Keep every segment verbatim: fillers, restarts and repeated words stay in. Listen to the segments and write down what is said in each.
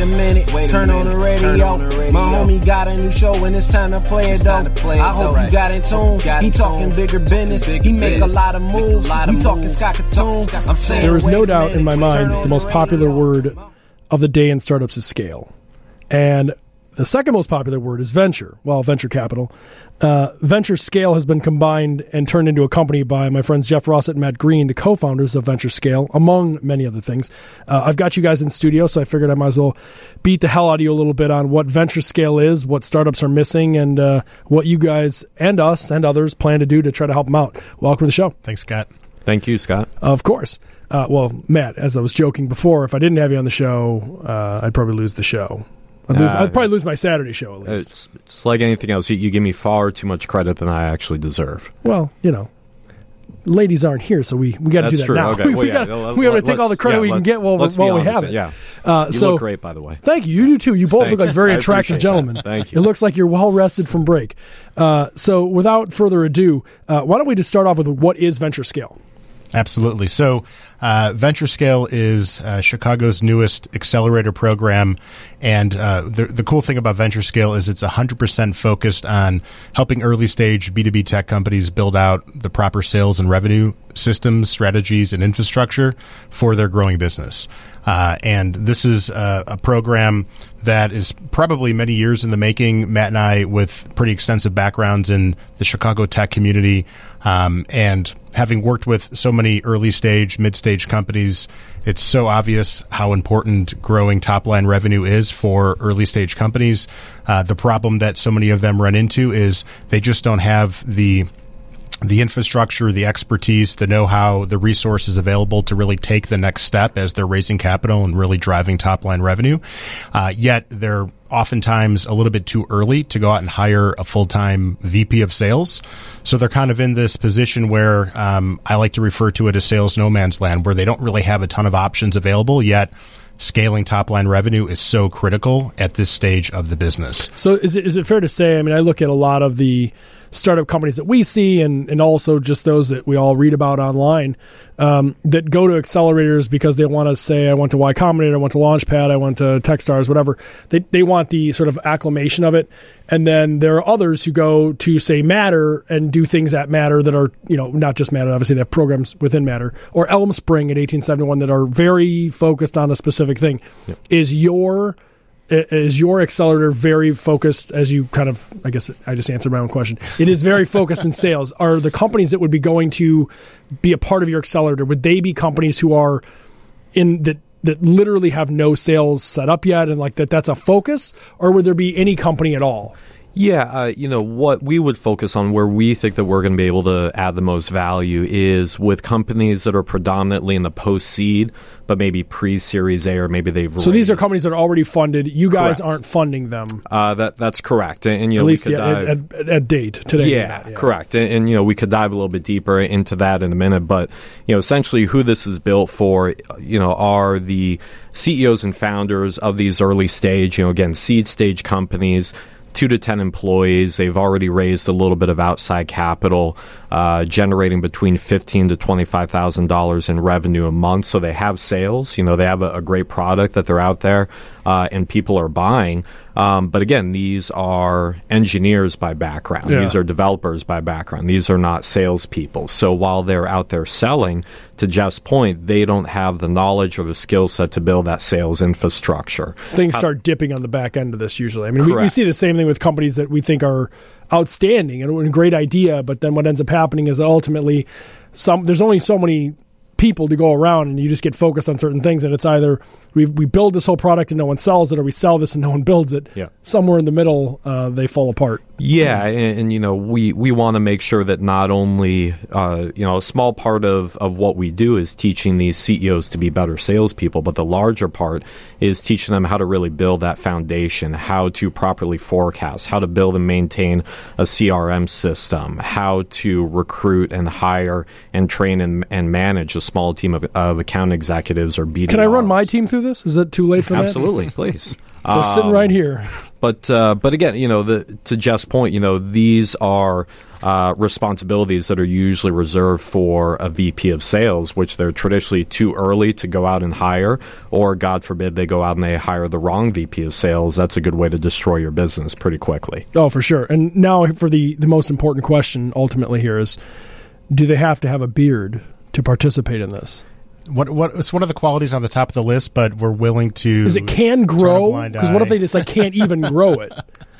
a minute, Wait a turn, minute. On the radio. turn on the radio. My homie got a new show and it's time to play it, though. Play it, I hope right. you got in tune. Got he talking tune. Bigger business. Bigger he make business. a lot of moves. Lot of he talking Scott Katoon. I'm saying there is no doubt in my mind the most popular word of the day in startups is scale. And the second most popular word is venture. Well, venture capital. Uh, venture Scale has been combined and turned into a company by my friends Jeff Rossett and Matt Green, the co-founders of Venture Scale, among many other things. Uh, I've got you guys in studio, so I figured I might as well beat the hell out of you a little bit on what Venture Scale is, what startups are missing, and uh, what you guys and us and others plan to do to try to help them out. Welcome to the show. Thanks, Scott. Thank you, Scott. Of course. Uh, well, Matt, as I was joking before, if I didn't have you on the show, uh, I'd probably lose the show. I'd, lose, uh, I'd probably lose my Saturday show, at least. It's, it's like anything else. You, you give me far too much credit than I actually deserve. Well, you know, ladies aren't here, so we, we got to do that true. now. Okay. we well, we yeah, got to take all the credit yeah, we can get while, while we have it. Yeah. Uh, you so, look great, by the way. Thank you. You do, too. You both look like very attractive gentlemen. That. Thank you. It looks like you're well-rested from break. Uh, so without further ado, uh, why don't we just start off with what is Venture Scale? Absolutely. So uh, Venture Scale is uh, Chicago's newest accelerator program. And uh, the, the cool thing about Venture Scale is it's one hundred percent focused on helping early stage B two B tech companies build out the proper sales and revenue systems, strategies, and infrastructure for their growing business. Uh, and this is a, a program that is probably many years in the making. Matt and I, with pretty extensive backgrounds in the Chicago tech community, um, and having worked with so many early stage, mid stage companies, it's so obvious how important growing top line revenue is for early stage companies. Uh, the problem that so many of them run into is they just don't have the the infrastructure, the expertise, the know-how, the resources available to really take the next step as they're raising capital and really driving top-line revenue. Uh, yet they're oftentimes a little bit too early to go out and hire a full-time V P of sales. So they're kind of in this position where um, I like to refer to it as sales no man's land, where they don't really have a ton of options available, yet scaling top-line revenue is so critical at this stage of the business. So is it is it fair to say, I mean, I look at a lot of the startup companies that we see and, and also just those that we all read about online um, that go to accelerators because they want to say, I went to Y Combinator, I went to Launchpad, I went to Techstars, whatever. They they want the sort of acclamation of it. And then there are others who go to, say, Matter and do things at Matter that are, you know, not just Matter, obviously they have programs within Matter, or Elm Spring at eighteen seventy-one that are very focused on a specific thing. Yep. Is your... Is your accelerator very focused, as you kind of, I guess I just answered my own question. It is very focused in sales. Are the companies that would be going to be a part of your accelerator, would they be companies who are in that that literally have no sales set up yet and like that that's a focus? Or would there be any company at all? Yeah, uh, you know, what we would focus on, where we think that we're going to be able to add the most value, is with companies that are predominantly in the post-seed, but maybe pre-Series A, or maybe they've So raised. These are companies that are already funded. You guys Correct. aren't funding them. Uh, that That's correct. And, and you know, At least we could yeah, dive, at, at, at date, today. Yeah, yeah. correct. And, and, you know, we could dive a little bit deeper into that in a minute. But, you know, essentially who this is built for, you know, are the C E Os and founders of these early stage, you know, again, seed stage companies, two to ten employees. They've already raised a little bit of outside capital, uh, generating between fifteen to twenty-five thousand dollars in revenue a month. So they have sales. You know, they have a, a great product that they're out there, uh, and people are buying. Um, but again, these are engineers by background. Yeah. These are developers by background. These are not salespeople. So while they're out there selling, to Jeff's point, they don't have the knowledge or the skill set to build that sales infrastructure. Things Uh, start dipping on the back end of this usually. I mean, we, we see the same thing with companies that we think are outstanding and a great idea, but then what ends up happening is that ultimately some there's only so many people to go around, and you just get focused on certain things, and it's either we we build this whole product and no one sells it, or we sell this and no one builds it. Yeah. Somewhere in the middle, uh, they fall apart. Yeah, and, and you know, we, we want to make sure that not only uh, you know, a small part of, of what we do is teaching these C E Os to be better salespeople, but the larger part is teaching them how to really build that foundation, how to properly forecast, how to build and maintain a C R M system, how to recruit and hire and train and, and manage a small team of, of account executives or B D Rs. Can I run my team through this? Is it too late for that? Absolutely, please. They're um, sitting right here. But uh, but again, you know, the, to Jeff's point, you know, these are uh, responsibilities that are usually reserved for a V P of sales, which they're traditionally too early to go out and hire, or God forbid they go out and they hire the wrong V P of sales. That's a good way to destroy your business pretty quickly. Oh, for sure. And now for the, the most important question ultimately here is, do they have to have a beard to participate in this? What what it's one of the qualities on the top of the list, but we're willing to. Is it can grow? Because what if they just like can't even grow it?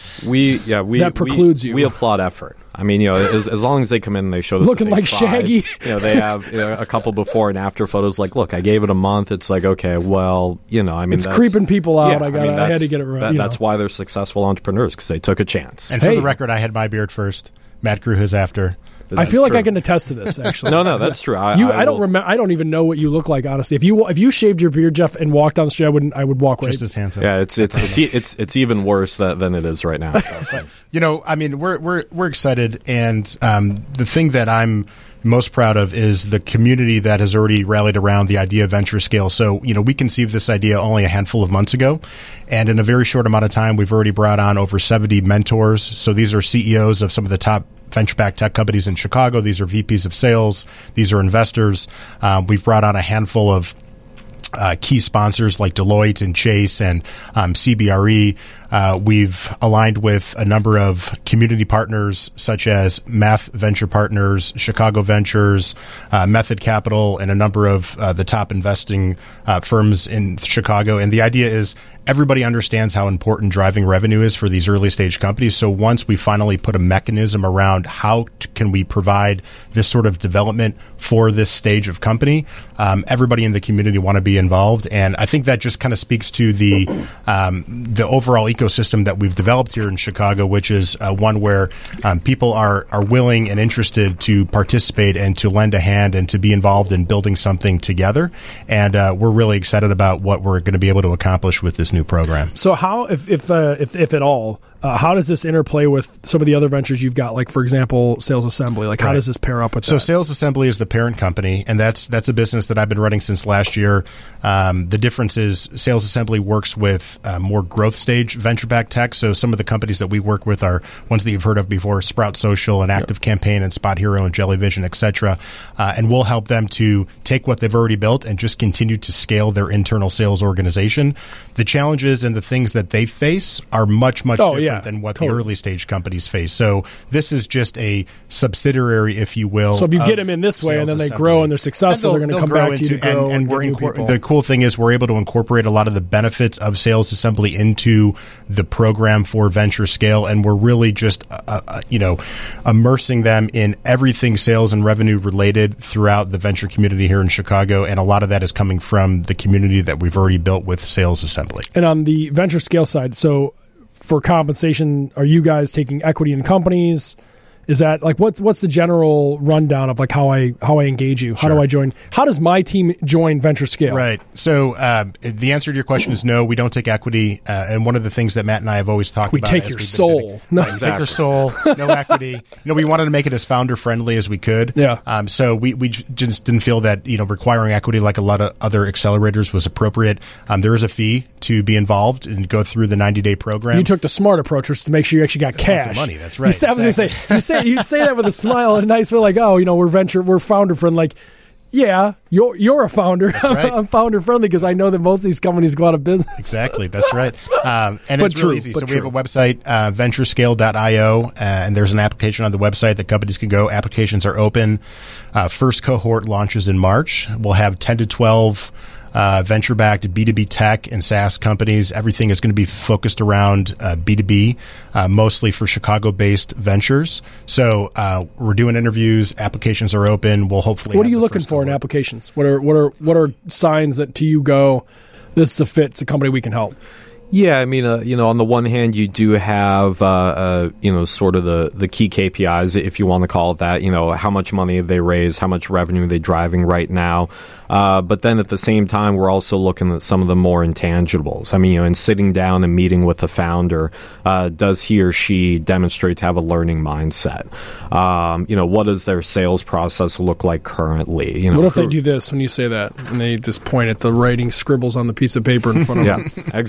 We yeah we that precludes we, you. We applaud effort. I mean, you know, as, as long as they come in and they show us looking like tried, Shaggy. You know, they have you know, a couple before and after photos. Like, look, I gave it a month. It's like, okay, well, you know, I mean, it's creeping people out. Yeah, I got, I, mean, I had to get it right. That, you that's know. why they're successful entrepreneurs, because they took a chance. And hey. for the record, I had my beard first. Matt grew his after. That's I feel true. like I can attest to this. Actually, no, no, that's true. I, you, I, I don't will, remember. I don't even know what you look like. Honestly, if you if you shaved your beard, Jeff, and walked down the street, I wouldn't. I would walk right. Just as handsome. Yeah, it's it's it's it's, it's, it's even worse that, than it is right now. You know, I mean, we're we're we're excited, and um, the thing that I'm most proud of is the community that has already rallied around the idea of venture scale. So, you know, we conceived this idea only a handful of months ago, and in a very short amount of time, we've already brought on over seventy mentors. So these are C E Os of some of the top venture-backed tech companies in Chicago. These are V Ps of sales. These are investors. Um, we've brought on a handful of Uh, key sponsors like Deloitte and Chase and um, C B R E. Uh, we've aligned with a number of community partners such as Math Venture Partners, Chicago Ventures, uh, Method Capital, and a number of uh, the top investing uh, firms in Chicago. And the idea is everybody understands how important driving revenue is for these early stage companies. So once we finally put a mechanism around how t- can we provide this sort of development for this stage of company, um, everybody in the community want to be involved. And I think that just kind of speaks to the um, the overall ecosystem that we've developed here in Chicago, which is uh, one where um, people are are willing and interested to participate and to lend a hand and to be involved in building something together. And uh, we're really excited about what we're going to be able to accomplish with this new program. So how, if if uh, if, if at all, uh, how does this interplay with some of the other ventures you've got? Like, for example, Sales Assembly. Like, how right. does this pair up with so that? So Sales Assembly is the parent company, and that's that's a business that I've been running since last year. Um, the difference is Sales Assembly works with uh, more growth stage venture-backed tech. So some of the companies that we work with are ones that you've heard of before: Sprout Social, and Active yep. Campaign, and Spot Hero, and Jellyvision, et cetera. Uh, and we'll help them to take what they've already built and just continue to scale their internal sales organization. The challenges and the things that they face are much, much oh, different yeah, than what totally. the early stage companies face. So this is just a subsidiary, if you will. So if you get them in this way and then they Assembly. grow and they're successful, they're going to come back to you to grow and, and, and we're incor- people. The cool thing is we're able to incorporate a lot of the benefits of Sales Assembly into the program for Venture Scale, and we're really just uh, uh, you know immersing them in everything sales and revenue related throughout the venture community here in Chicago, and a lot of that is coming from the community that we've already built with Sales Assembly. And on the Venture Scale side, so for compensation, are you guys taking equity in companies? Is that like what's what's the general rundown of like how I how I engage you? How sure. do I join? How does my team join Venture Scale? Right. So um, the answer to your question is no. We don't take equity. Uh, and one of the things that Matt and I have always talked we about, take as your we've been soul. bidding, No, right, exactly. Take their soul. No equity. You know, we wanted to make it as founder friendly as we could. Yeah. Um, so we we just didn't feel that you know requiring equity like a lot of other accelerators was appropriate. Um, there is a fee to be involved and go through the ninety day program. You took the smart approach, which is to make sure you actually got cash. Lots of money. That's right. You say, I was exactly. going to say you say you say that with a smile and a nice feel like, oh, you know, we're venture, we're founder friendly. Like, yeah, you're you're a founder. Right. I'm founder friendly because I know that most of these companies go out of business. Exactly, that's right. Um, and but it's true, really easy. So true. we have a website, uh, venture scale dot io, uh, and there's an application on the website that companies can go. Applications are open. Uh, first cohort launches in March. We'll have ten to twelve Uh, venture-backed B two B tech and SaaS companies. Everything is going to be focused around uh, B two B, uh, mostly for Chicago-based ventures. So uh, we're doing interviews. Applications are open. We'll hopefully. What are have you the looking first for in cohort. applications? What are what are what are signs that to you go, this is a fit, it's a company we can help? Yeah, I mean, uh, you know, on the one hand, you do have, uh, uh, you know, sort of the, the key K P Is, if you want to call it that. You know, how much money have they raised? How much revenue are they driving right now? Uh, but then at the same time, we're also looking at some of the more intangibles. I mean, you know, in sitting down and meeting with the founder, uh, does he or she demonstrate to have a learning mindset? Um, you know, what does their sales process look like currently? You know, what if who, they do this when you say that and they just point at the writing scribbles on the piece of paper in front of yeah, them? exactly. That's technology.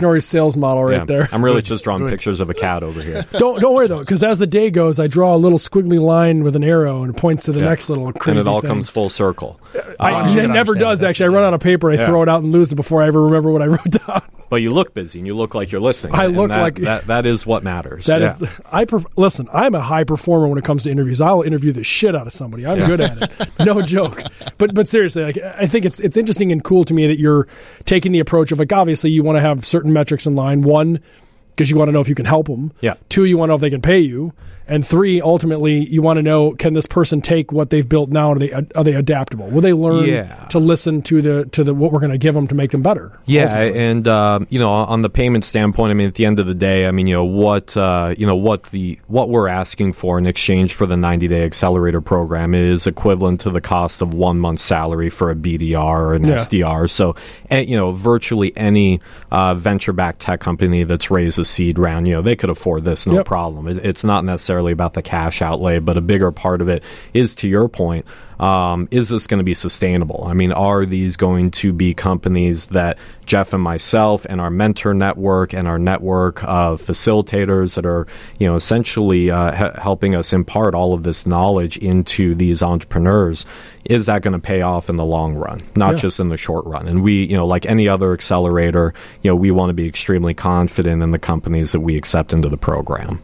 Technori's sales model right yeah, there. I'm really just drawing pictures of a cat over here. Don't don't worry though, because as the day goes, I draw a little squiggly line with an arrow and it points to the yeah. next little crazy And it all thing. comes full circle. I, Um, it never does actually. I run out of paper, I Yeah. throw it out and lose it before I ever remember what I wrote down. But you look busy, and you look like you're listening. I and look that, like- that. That is what matters. That yeah. is, the, I pref- listen. I'm a high performer when it comes to interviews. I'll interview the shit out of somebody. I'm good at it, no joke. But but seriously, like I think it's it's interesting and cool to me that you're taking the approach of like obviously you want to have certain metrics in line. One, because you want to know if you can help them. Yeah. Two, you want to know if they can pay you. And three, ultimately, you want to know, can this person take what they've built now? Are they are they adaptable? Will they learn Yeah. to listen to the to the what we're going to give them to make them better? Yeah, ultimately? and um, you know, on the payment standpoint, I mean, at the end of the day, I mean, you know, what uh, you know, what the what we're asking for in exchange for the ninety day accelerator program is equivalent to the cost of one month's salary for a B D R or an Yeah. S D R. So, and, you know, virtually any uh, venture-backed tech company that's raised a seed round, you know, they could afford this, no Yep. problem. It, it's not necessarily about the cash outlay, but a bigger part of it is, to your point, um, is this going to be sustainable? I mean, are these going to be companies that Jeff and myself and our mentor network and our network of facilitators that are, you know, essentially uh, he- helping us impart all of this knowledge into these entrepreneurs, is that going to pay off in the long run, not Yeah. just in the short run? And we, you know, like any other accelerator, you know, we want to be extremely confident in the companies that we accept into the program.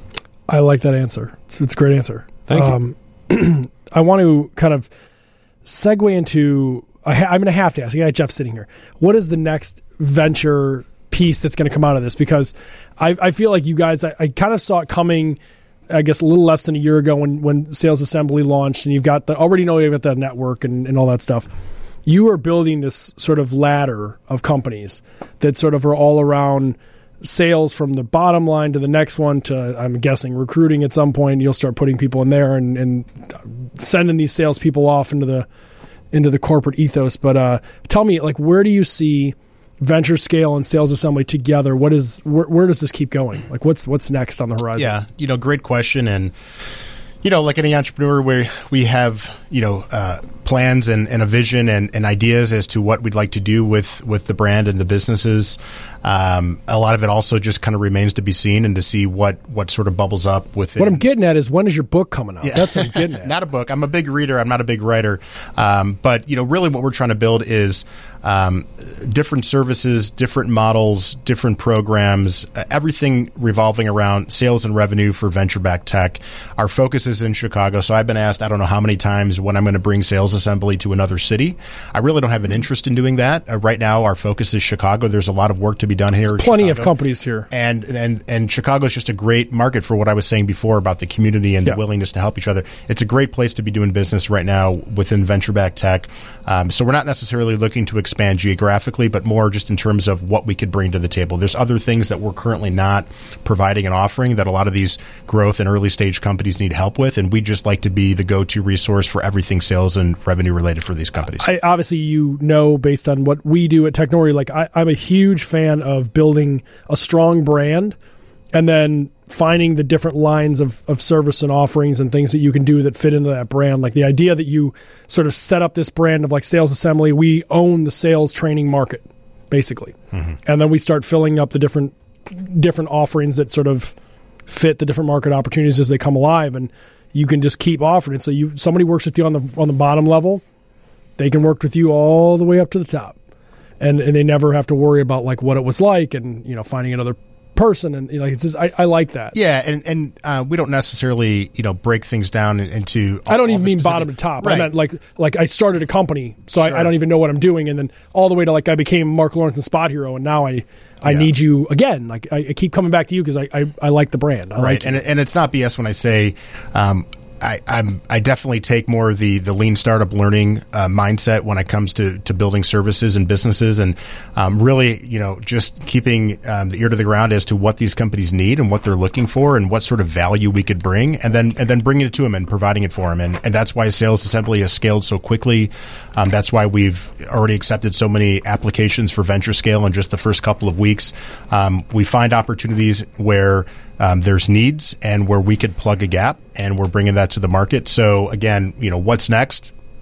I like that answer. It's, it's a great answer. Thank you. Um, I want to kind of segue into. I ha- I'm going to have to ask. I got Jeff sitting here. What is the next venture piece that's going to come out of this? Because I, I feel like you guys. I, I kind of saw it coming. I guess a little less than a year ago when when Sales Assembly launched, and you've got the already know you've got the network and, and all that stuff. You are building this sort of ladder of companies that sort of are all around sales from the bottom line to the next one to, I'm guessing, recruiting at some point. You'll start putting people in there and, and sending these salespeople off into the into the corporate ethos. But uh, tell me, like, where do you see Venture Scale and Sales Assembly together? What is where, where does this keep going? Like, what's what's next on the horizon? Yeah, you know, great question. And, you know, like any entrepreneur, where we have, you know, uh, plans and, and a vision and, and ideas as to what we'd like to do with, with the brand and the businesses. Um, a lot of it also just kind of remains to be seen and to see what, what sort of bubbles up with it. What I'm getting at is, when is your book coming out? Yeah. That's what I'm getting at. Not a book. I'm a big reader. I'm not a big writer. Um, but, you know, really what we're trying to build is um, different services, different models, different programs, uh, everything revolving around sales and revenue for venture-backed tech. Our focus is in Chicago. So I've been asked, I don't know how many times, when I'm going to bring Sales Assembly to another city. I really don't have an interest in doing that. Uh, right now, our focus is Chicago. There's a lot of work to be done here. There's in plenty Chicago. of companies here. And and and Chicago is just a great market for what I was saying before about the community and Yeah. the willingness to help each other. It's a great place to be doing business right now within venture-backed tech. Um, so we're not necessarily looking to expand geographically, but more just in terms of what we could bring to the table. There's other things that we're currently not providing and offering that a lot of these growth and early stage companies need help with, and we just like to be the go-to resource for everything sales and revenue related for these companies. I, obviously, you know, based on what we do at Technori, like I, I'm a huge fan of building a strong brand and then finding the different lines of, of service and offerings and things that you can do that fit into that brand. Like the idea that you sort of set up this brand of like Sales Assembly, we own the sales training market, basically. Mm-hmm. And then we start filling up the different different offerings that sort of fit the different market opportunities as they come alive. And you can just keep offering it. So you somebody works with you on the on the bottom level, they can work with you all the way up to the top. And and they never have to worry about like what it was like and, you know, finding another person. And, you know, it's just, I, I like that. Yeah, and and uh, we don't necessarily, you know, break things down into. I don't all even the mean specific- bottom to top. Right. I meant like like I started a company, so Sure. I, I don't even know what I'm doing, and then all the way to like I became Mark Lawrence and Spot Hero, and now I I Yeah. need you again. Like I, I keep coming back to you because I, I I like the brand. I right, like and you. and it's not B S when I say. Um, I, I'm, I definitely take more of the, the lean startup learning uh, mindset when it comes to, to building services and businesses, and um, really, you know, just keeping um, the ear to the ground as to what these companies need and what they're looking for and what sort of value we could bring, and then and then bringing it to them and providing it for them, and and that's why Sales Assembly has scaled so quickly. Um, that's why we've already accepted so many applications for Venture Scale in just the first couple of weeks. Um, we find opportunities where Um, there's needs and where we could plug a gap, and we're bringing that to the market. So again, you know, what's next?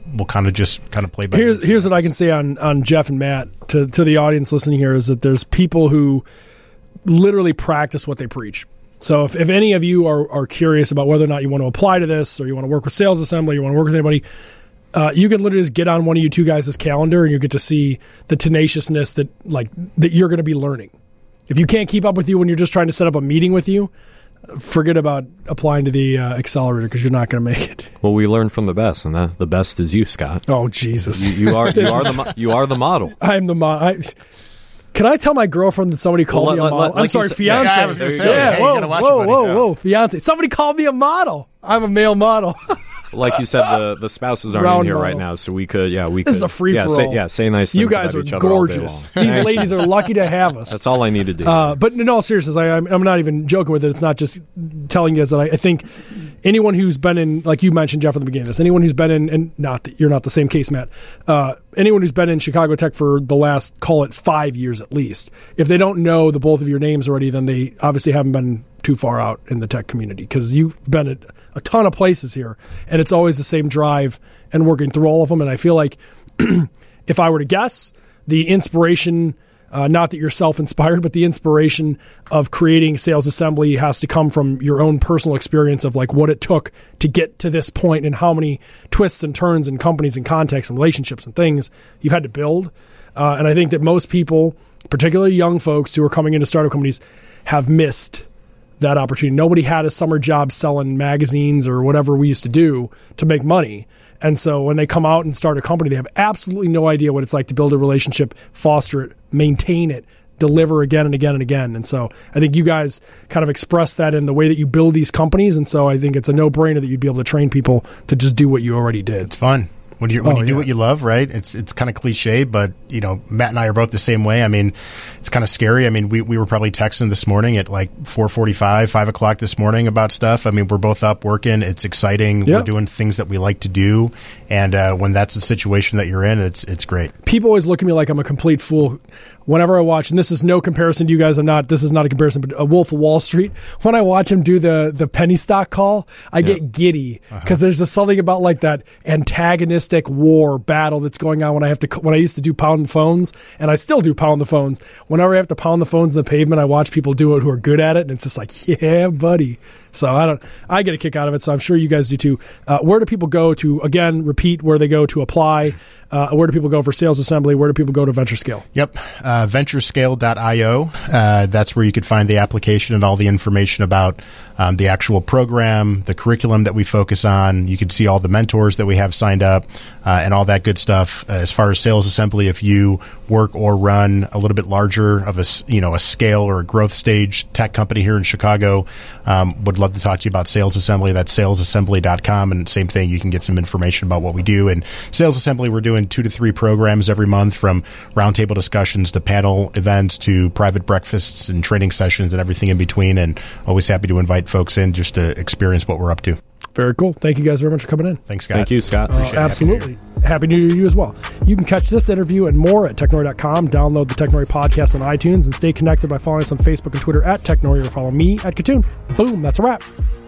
we'll kind of just kind of play by. Here's here's what I can say on on Jeff and Matt to to the audience listening here is that there's people who literally practice what they preach. So if, if any of you are, are curious about whether or not you want to apply to this, or you want to work with Sales Assembly, you want to work with anybody, uh, you can literally just get on one of you two guys' calendar and you get to see the tenaciousness that like that you're going to be learning. If you can't keep up with you when you're just trying to set up a meeting with you, forget about applying to the uh, accelerator because you're not going to make it. Well, we learn from the best, and that, the best is you, Scott. Oh Jesus! You, you are you are the mo- you are the model. I'm the model. Can I tell my girlfirm that somebody called well, me a let, model? let, I'm like sorry, said, fiance. Yeah, I was going to say, yeah, hey, whoa, you gotta watch whoa, it, whoa, yeah. whoa, fiance. Somebody called me a model. I'm a male model. Like you said, the, the spouses aren't Round in here model. right now, so we could, yeah, we This could. is a free yeah, for say, all. yeah, say nice things You guys about are each other all day gorgeous. long. These ladies are lucky to have us. That's all I need to do. Uh, but in all seriousness, I, I'm, I'm not even joking with it. It's not just telling you guys that I, I think anyone who's been in, like you mentioned, Jeff, at the beginning of this, anyone who's been in, and not that you're not the same case, Matt, uh, anyone who's been in Chicago Tech for the last, call it five years at least, if they don't know the both of your names already, then they obviously haven't been too far out in the tech community because you've been at a ton of places here, and it's always the same drive and working through all of them. And I feel like if I were to guess, the inspiration, uh, not that you're self-inspired, but the inspiration of creating Sales Assembly has to come from your own personal experience of like what it took to get to this point and how many twists and turns and companies and contexts and relationships and things you've had to build. Uh, and I think that most people, particularly young folks who are coming into startup companies, have missed that opportunity. Nobody had a summer job selling magazines or whatever we used to do to make money. And so when they come out and start a company, they have absolutely no idea what it's like to build a relationship, foster it, maintain it, deliver again and again and again. And so I think you guys kind of express that in the way that you build these companies. And so I think it's a no-brainer that you'd be able to train people to just do what you already did. It's fun. When you when Oh, you do yeah. what you love, right? It's it's kind of cliche, but you know, Matt and I are both the same way. I mean, it's kind of scary. I mean, we, we were probably texting this morning at like four forty-five, five o'clock this morning about stuff. I mean, we're both up working. It's exciting. Yeah. We're doing things that we like to do, and uh, when that's the situation that you're in, it's it's great. People always look at me like I'm a complete fool whenever I watch, and this is no comparison to you guys. I'm not. This is not a comparison, but a Wolf of Wall Street. When I watch him do the the penny stock call, I Yeah. get giddy because there's just something about like that antagonistic war battle that's going on when I have to when I used to do pound the phones, and I still do pound the phones. Whenever I have to pound the phones in the pavement, I watch people do it who are good at it, and it's just like, yeah, buddy. So I don't. I get a kick out of it. So I'm sure you guys do too. Uh, where do people go to again? Repeat where they go to apply. Uh, where do people go for Sales Assembly? Where do people go to VentureScale? Yep, uh, venturescale dot io. Uh, that's where you could find the application and all the information about um, the actual program, the curriculum that we focus on. You can see all the mentors that we have signed up uh, and all that good stuff. Uh, as far as Sales Assembly, if you work or run a little bit larger of a s- you know a scale or a growth stage tech company here in Chicago, um, would love to talk to you about Sales Assembly. That's sales assembly dot com, and same thing. You can get some information about what we do. And Sales Assembly, we're doing two to three programs every month, from roundtable discussions to panel events to private breakfasts and training sessions and everything in between. And always happy to invite folks in just to experience what we're up to. Very cool. Thank you guys very much for coming in. Thanks, Scott. Thank you, Scott. Uh, Appreciate it. absolutely. Happy New Year to you as well. You can catch this interview and more at technori dot com. Download the Technori podcast on iTunes and stay connected by following us on Facebook and Twitter at Technori, or follow me at Katoon. Boom, that's a wrap.